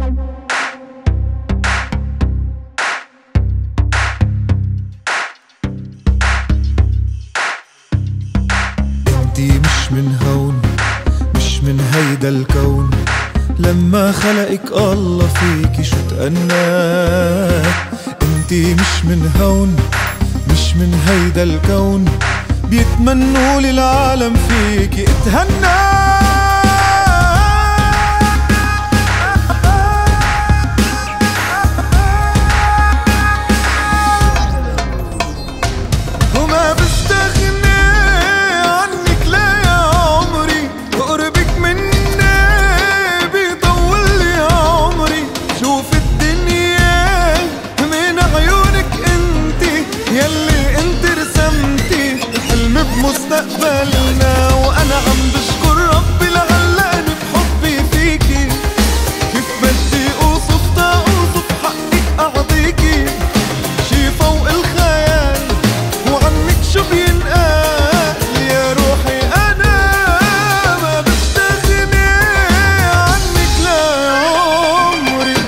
انتي مش من هون، مش من هيدا الكون، لما خلقك الله فيكي شو تأنى. انتي مش من هون، مش من هيدا الكون، بيتمنوا للعالم فيكي اتهنى. مستقبلنا وانا عم بشكر ربي لعلقني بحبي فيكي. كيف بدي اوصف حقك اعطيكي شي فوق الخيال، وعنك شو بينقال يا روحي. انا ما بستغني عنك لعمري.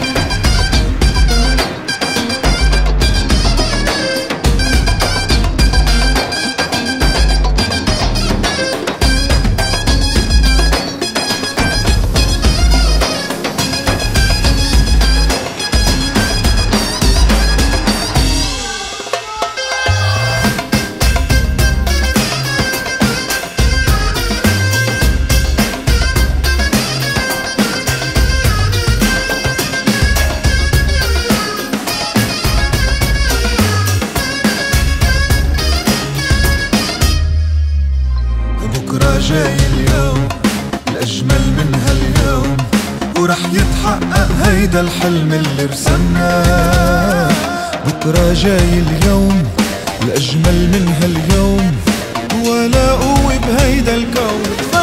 بكرة جاي اليوم الأجمل من هاليوم، ورح يتحقق هيدا الحلم اللي رسمناه. بكرة جاي اليوم الأجمل من هاليوم، ولا قوة بهيدا الكون.